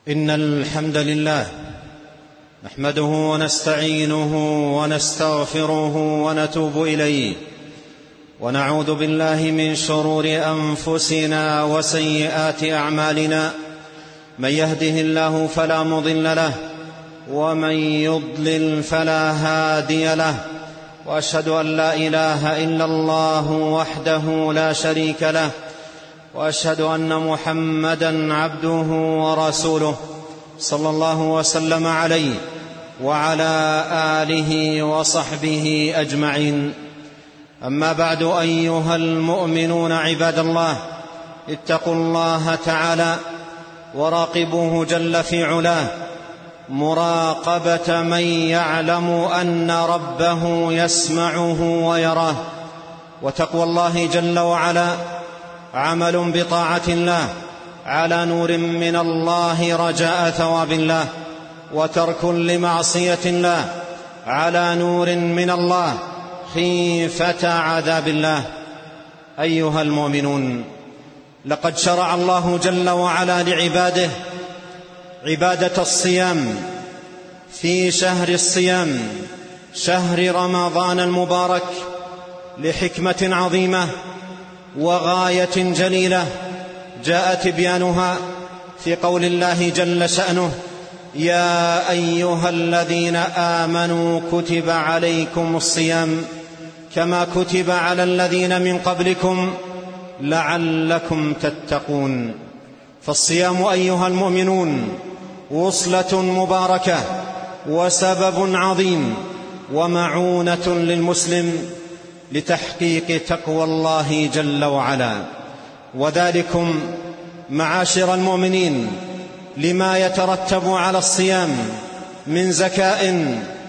إن الحمد لله نحمده ونستعينه ونستغفره ونتوب إليه، ونعوذ بالله من شرور أنفسنا وسيئات أعمالنا. من يهده الله فلا مضل له، ومن يضلل فلا هادي له، وأشهد أن لا إله إلا الله وحده لا شريك له، وأشهد أن محمدًا عبده ورسوله صلى الله وسلم عليه وعلى آله وصحبه أجمعين. أما بعد، أيها المؤمنون عباد الله، اتقوا الله تعالى وراقبوه جل في علاه مراقبة من يعلم أن ربه يسمعه ويراه. وتقوى الله جل وعلا عمل بطاعة الله على نور من الله رجاء ثواب الله، وترك لمعصية الله على نور من الله خيفة عذاب الله. أيها المؤمنون، لقد شرع الله جل وعلا لعباده عبادة الصيام في شهر الصيام، شهر رمضان المبارك، لحكمة عظيمة وغاية جليلة جاء تبيانها في قول الله جل شأنه: يا أيها الذين آمنوا كتب عليكم الصيام كما كتب على الذين من قبلكم لعلكم تتقون. فالصيام أيها المؤمنون وصلة مباركة وسبب عظيم ومعونة للمسلم لتحقيق تقوى الله جل وعلا. وذلكم معاشر المؤمنين لما يترتب على الصيام من زكاء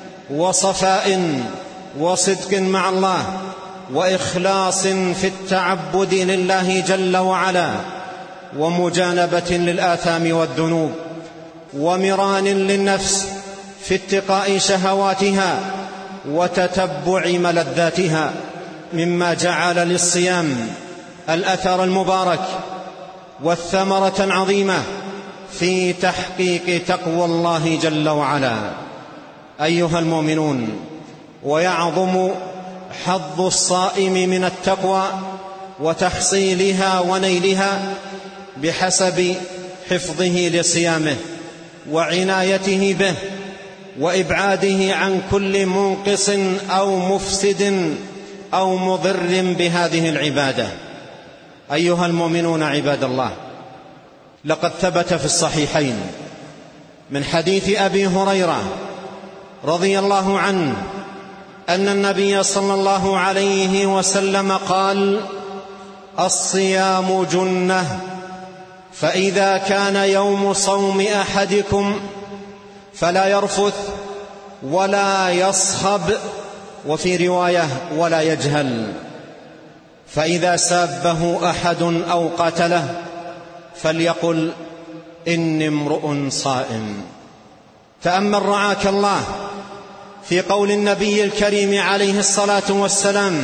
وصفاء وصدق مع الله وإخلاص في التعبد لله جل وعلا، ومجانبة للآثام والذنوب، ومران للنفس في اتقاء شهواتها وتتبع ملذاتها، مما جعل للصيام الأثر المبارك والثمرة العظيمة في تحقيق تقوى الله جل وعلا. أيها المؤمنون، ويعظم حظ الصائم من التقوى وتحصيلها ونيلها بحسب حفظه لصيامه وعنايته به وإبعاده عن كل منقص أو مفسد أو مضر بهذه العبادة. أيها المؤمنون عباد الله، لقد ثبت في الصحيحين من حديث أبي هريرة رضي الله عنه أن النبي صلى الله عليه وسلم قال: الصيام جنة، فإذا كان يوم صوم أحدكم فلا يرفث ولا يصخب، وفي رواية ولا يجهل، فإذا سابه أحد أو قتله فليقل إني امرؤ صائم. تأمل رعاك الله في قول النبي الكريم عليه الصلاة والسلام: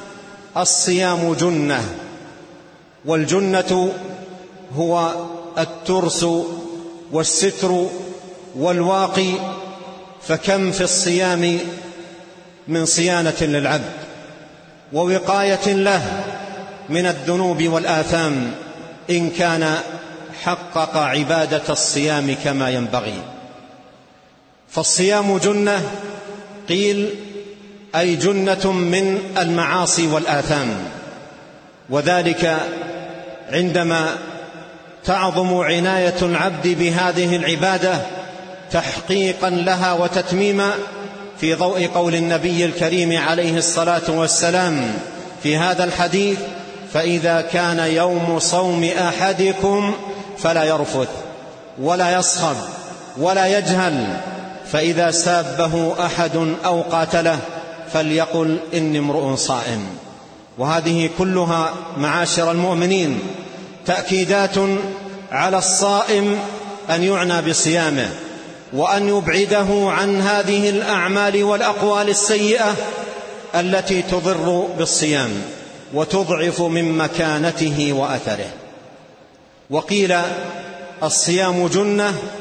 الصيام جنة. والجنة هو الترس والستر والواقي، فكم في الصيام من صيانة للعبد ووقاية له من الذنوب والآثام إن كان حقق عبادة الصيام كما ينبغي. فالصيام جنة قيل أي جنة من المعاصي والآثام، وذلك عندما تعظم عناية العبد بهذه العبادة تحقيقا لها وتتميما، في ضوء قول النبي الكريم عليه الصلاة والسلام في هذا الحديث: فإذا كان يوم صوم أحدكم فلا يرفث ولا يصخب ولا يجهل، فإذا سابه أحد أو قاتله فليقل إني امرؤ صائم. وهذه كلها معاشر المؤمنين تأكيدات على الصائم أن يعنى بصيامه، وأن يبعده عن هذه الأعمال والأقوال السيئة التي تضر بالصيام وتضعف من مكانته وأثره. وقيل الصيام جنة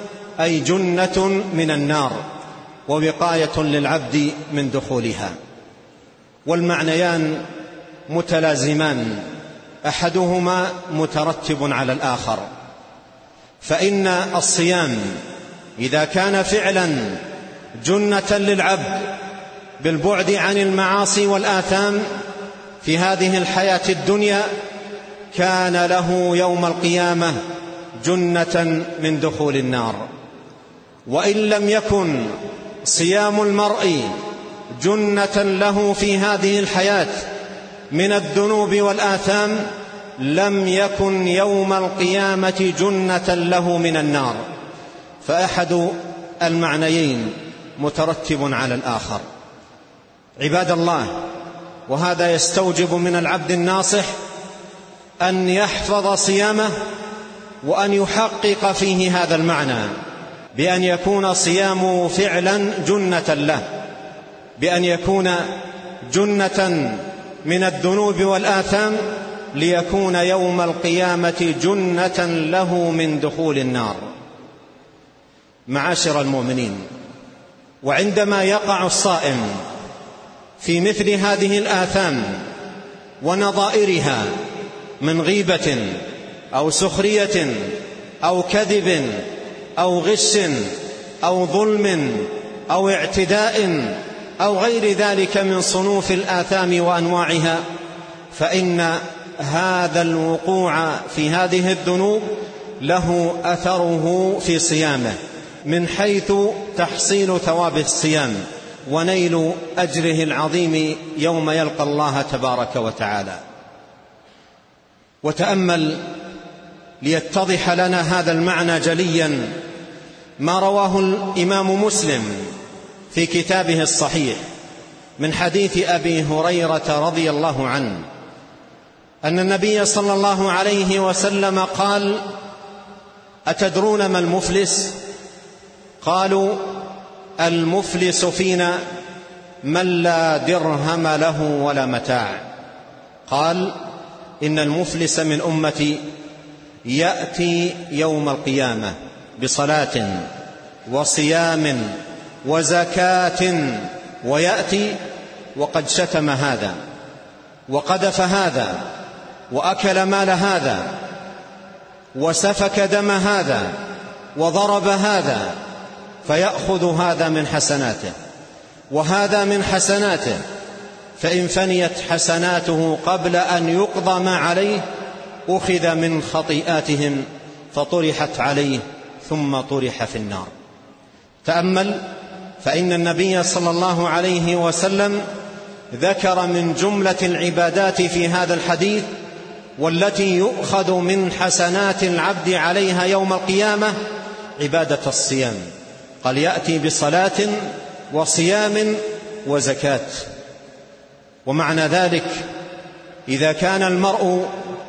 أي جنة من النار ووقاية للعبد من دخولها. والمعنيان متلازمان، أحدهما مترتب على الآخر، فإن الصيام إذا كان فعلا جنة للعبد بالبعد عن المعاصي والآثام في هذه الحياة الدنيا، كان له يوم القيامة جنة من دخول النار. وإن لم يكن صيام المرء جنة له في هذه الحياة من الذنوب والآثام، لم يكن يوم القيامة جنة له من النار، فأحد المعنيين مترتب على الآخر. عباد الله، وهذا يستوجب من العبد الناصح أن يحفظ صيامه وأن يحقق فيه هذا المعنى، بأن يكون صيامه فعلا جنة له، بأن يكون جنة من الذنوب والآثام، ليكون يوم القيامة جنة له من دخول النار. معاشر المؤمنين، وعندما يقع الصائم في مثل هذه الآثام ونظائرها من غيبة أو سخرية أو كذب أو غش أو ظلم أو اعتداء أو غير ذلك من صنوف الآثام وأنواعها، فإن هذا الوقوع في هذه الذنوب له أثره في صيامه، من حيث تحصيل ثواب الصيام ونيل أجره العظيم يوم يلقى الله تبارك وتعالى. وتأمل ليتضح لنا هذا المعنى جليا ما رواه الإمام مسلم في كتابه الصحيح من حديث أبي هريرة رضي الله عنه أن النبي صلى الله عليه وسلم قال: أتدرون ما المفلس؟ قالوا: المفلس فينا من لا درهم له ولا متاع. قال: إن المفلس من أمتي يأتي يوم القيامة بصلاة وصيام وزكاة، ويأتي وقد شتم هذا وقذف هذا وأكل مال هذا وسفك دم هذا وضرب هذا، فيأخذ هذا من حسناته وهذا من حسناته، فإن فنيت حسناته قبل أن يقضى ما عليه أخذ من خطيئاتهم فطرحت عليه ثم طرح في النار. تأمل، فإن النبي صلى الله عليه وسلم ذكر من جملة العبادات في هذا الحديث والتي يؤخذ من حسنات العبد عليها يوم القيامة عبادة الصيام. قال: يأتي بصلاة وصيام وزكاة. ومعنى ذلك إذا كان المرء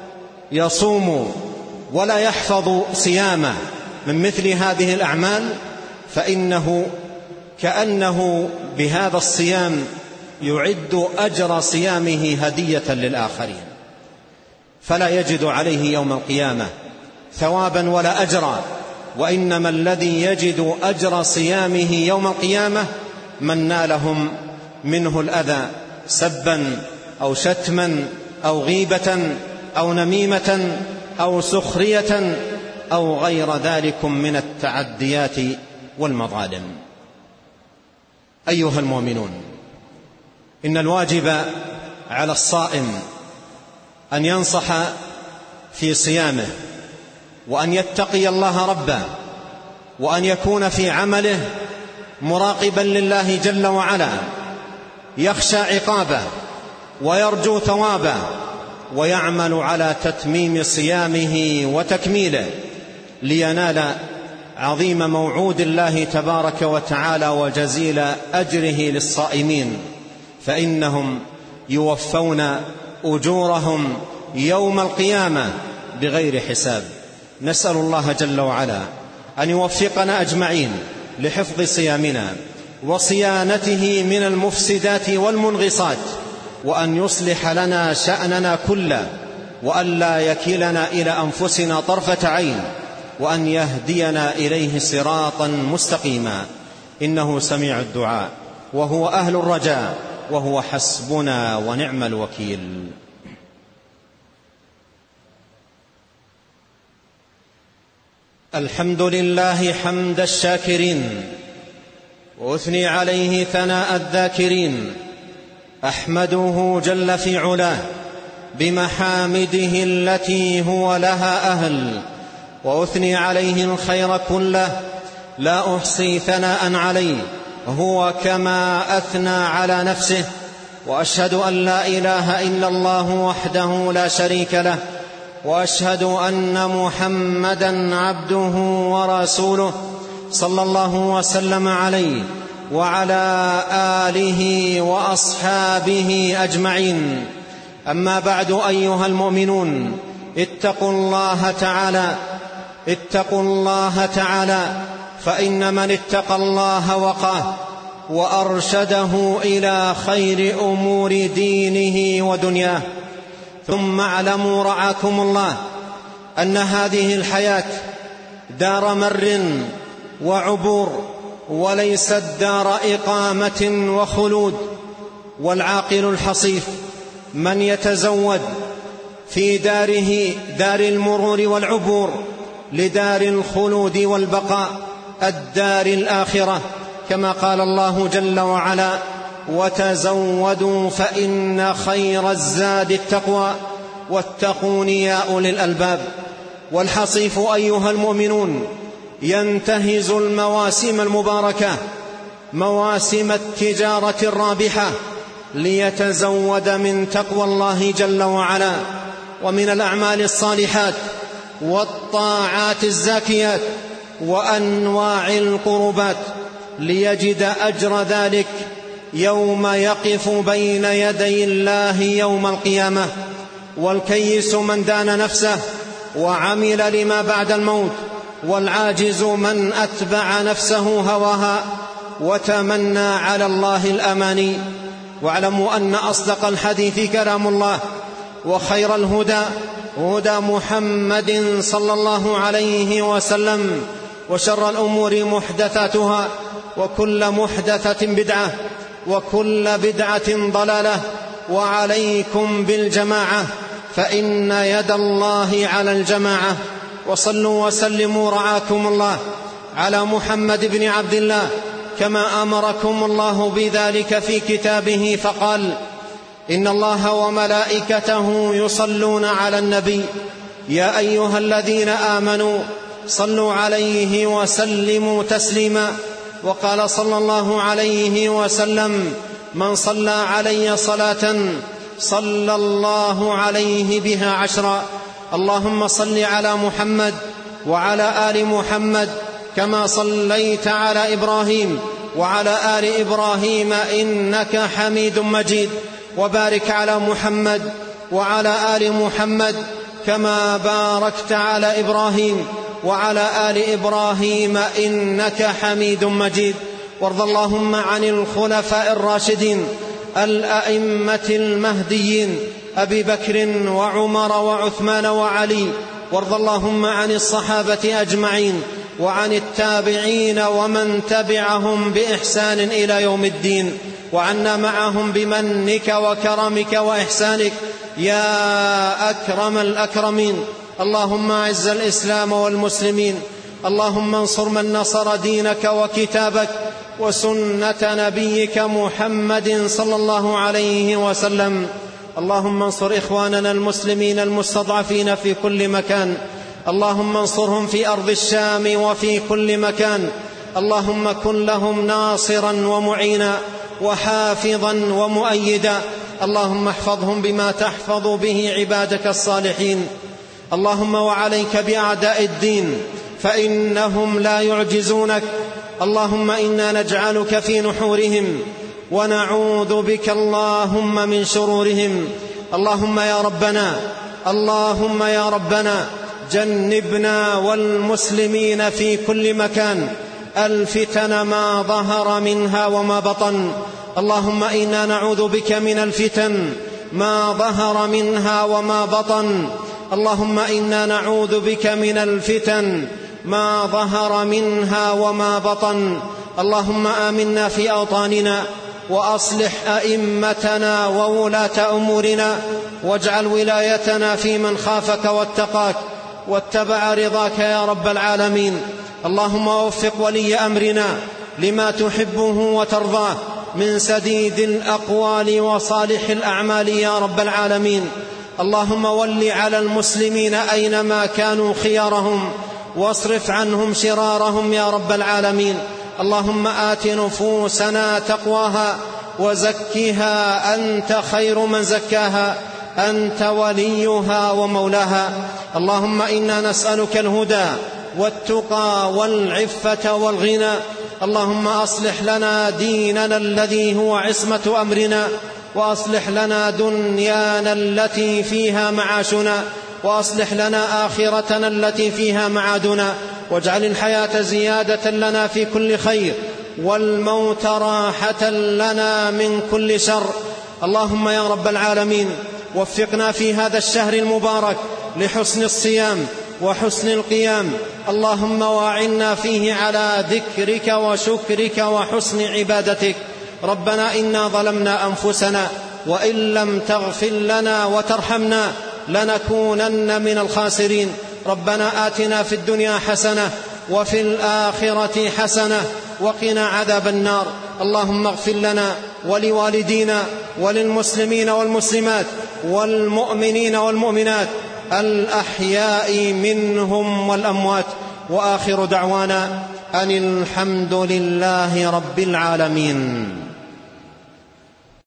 يصوم ولا يحفظ صيامه من مثل هذه الأعمال، فإنه كأنه بهذا الصيام يعد أجر صيامه هدية للآخرين، فلا يجد عليه يوم القيامة ثوابا ولا أجرا، وإنما الذي يجد أجر صيامه يوم القيامة من نالهم منه الأذى سبا أو شتما أو غيبة أو نميمة أو سخرية أو غير ذلك من التعديات والمظالم. أيها المؤمنون، إن الواجب على الصائم أن ينصح في صيامه، وأن يتقي الله ربه، وأن يكون في عمله مراقبا لله جل وعلا، يخشى عقابه ويرجو ثوابه، ويعمل على تتميم صيامه وتكميله لينال عظيم موعود الله تبارك وتعالى وجزيل أجره للصائمين، فإنهم يوفون أجورهم يوم القيامة بغير حساب. نسأل الله جل وعلا أن يوفقنا أجمعين لحفظ صيامنا وصيانته من المفسدات والمنغصات، وأن يصلح لنا شأننا كله، وأن لا يكلنا إلى أنفسنا طرفة عين، وأن يهدينا إليه صراطا مستقيما، إنه سميع الدعاء وهو أهل الرجاء وهو حسبنا ونعم الوكيل. الحمد لله حمد الشاكرين، وأثني عليه ثناء الذاكرين. أحمده جل في علاه بمحامده التي هو لها أهل، وأثني عليه الخير كله لا أحصي ثناء عليه هو كما أثنى على نفسه. وأشهد أن لا إله إلا الله وحده لا شريك له، وأشهد أن محمدا عبده ورسوله صلى الله وسلم عليه وعلى آله وأصحابه أجمعين. أما بعد، أيها المؤمنون، اتقوا الله تعالى، فإن من اتقى الله وقاه وأرشده إلى خير أمور دينه ودنياه. ثم اعلموا رعاكم الله أن هذه الحياة دار مر وعبور، وليست دار إقامة وخلود. والعاقل الحصيف من يتزود في داره، دار المرور والعبور، لدار الخلود والبقاء، الدار الآخرة، كما قال الله جل وعلا: وتزودوا فإن خير الزاد التقوى واتقون يا أولي الألباب. والحصيف أيها المؤمنون ينتهز المواسم المباركة، مواسم التجارة الرابحة، ليتزود من تقوى الله جل وعلا ومن الأعمال الصالحات والطاعات الزاكيات وأنواع القربات، ليجد أجر ذلك يوم يقف بين يدي الله يوم القيامة. والكيس من دان نفسه وعمل لما بعد الموت، والعاجز من أتبع نفسه هواها وتمنى على الله الأماني. واعلموا أن أصدق الحديث كلام الله، وخير الهدى هدى محمد صلى الله عليه وسلم، وشر الأمور محدثاتها، وكل محدثة بدعة، وكل بدعة ضلالة. وعليكم بالجماعة، فإن يد الله على الجماعة. وصلوا وسلموا رعاكم الله على محمد بن عبد الله، كما أمركم الله بذلك في كتابه، فقال: إن الله وملائكته يصلون على النبي، يا أيها الذين آمنوا صلوا عليه وسلموا تسليما. وقال صلى الله عليه وسلم: من صلى علي صلاة صلى الله عليه بها 10. اللهم صل على محمد وعلى آل محمد كما صليت على إبراهيم وعلى آل إبراهيم إنك حميد مجيد. وبارك على محمد وعلى آل محمد كما باركت على إبراهيم وعلى آل إبراهيم إنك حميد مجيد. وارض اللهم عن الخلفاء الراشدين الأئمة المهديين أبي بكر وعمر وعثمان وعلي. وارض اللهم عن الصحابة أجمعين وعن التابعين ومن تبعهم بإحسان إلى يوم الدين، وعنا معهم بمنك وكرمك وإحسانك يا أكرم الأكرمين. اللهم أعز الإسلام والمسلمين، اللهم انصر من نصر دينك وكتابك وسنة نبيك محمد صلى الله عليه وسلم. اللهم انصر إخواننا المسلمين المستضعفين في كل مكان، اللهم انصرهم في أرض الشام وفي كل مكان. اللهم كن لهم ناصرا ومعينا وحافظا ومؤيدا. اللهم احفظهم بما تحفظ به عبادك الصالحين. اللهم وعليك بأعداء الدين فإنهم لا يعجزونك. اللهم إنا نجعلك في نحورهم ونعوذ بك اللهم من شرورهم. اللهم يا ربنا جنبنا والمسلمين في كل مكان الفتن ما ظهر منها وما بطن. اللهم إنا نعوذ بك من الفتن ما ظهر منها وما بطن. اللهم إنا نعوذ بك من الفتن ما ظهر منها وما بطن. اللهم آمنا في أوطاننا، وأصلح أئمتنا وولاة أمورنا، واجعل ولايتنا في من خافك واتقاك واتبع رضاك يا رب العالمين. اللهم وفق ولي أمرنا لما تحبه وترضاه من سديد الأقوال وصالح الأعمال يا رب العالمين. اللهم ول على المسلمين أينما كانوا خيارهم، واصرف عنهم شرارهم يا رب العالمين. اللهم آت نفوسنا تقواها وزكها، أنت خير من زكاها، أنت وليها ومولاها. اللهم إنا نسألك الهدى والتقى والعفة والغنى. اللهم أصلح لنا ديننا الذي هو عصمة أمرنا، وأصلح لنا دنيانا التي فيها معاشنا، وأصلح لنا آخرتنا التي فيها معادنا، واجعل الحياة زيادة لنا في كل خير، والموت راحة لنا من كل شر. اللهم يا رب العالمين وفقنا في هذا الشهر المبارك لحسن الصيام وحسن القيام. اللهم واعنا فيه على ذكرك وشكرك وحسن عبادتك. ربنا إنا ظلمنا أنفسنا، وإن لم تغفر لنا وترحمنا لنكونن من الخاسرين. ربنا آتنا في الدنيا حسنة وفي الآخرة حسنة وقنا عذاب النار. اللهم اغفر لنا ولوالدينا وللمسلمين والمسلمات والمؤمنين والمؤمنات الأحياء منهم والأموات. وآخر دعوانا أن الحمد لله رب العالمين.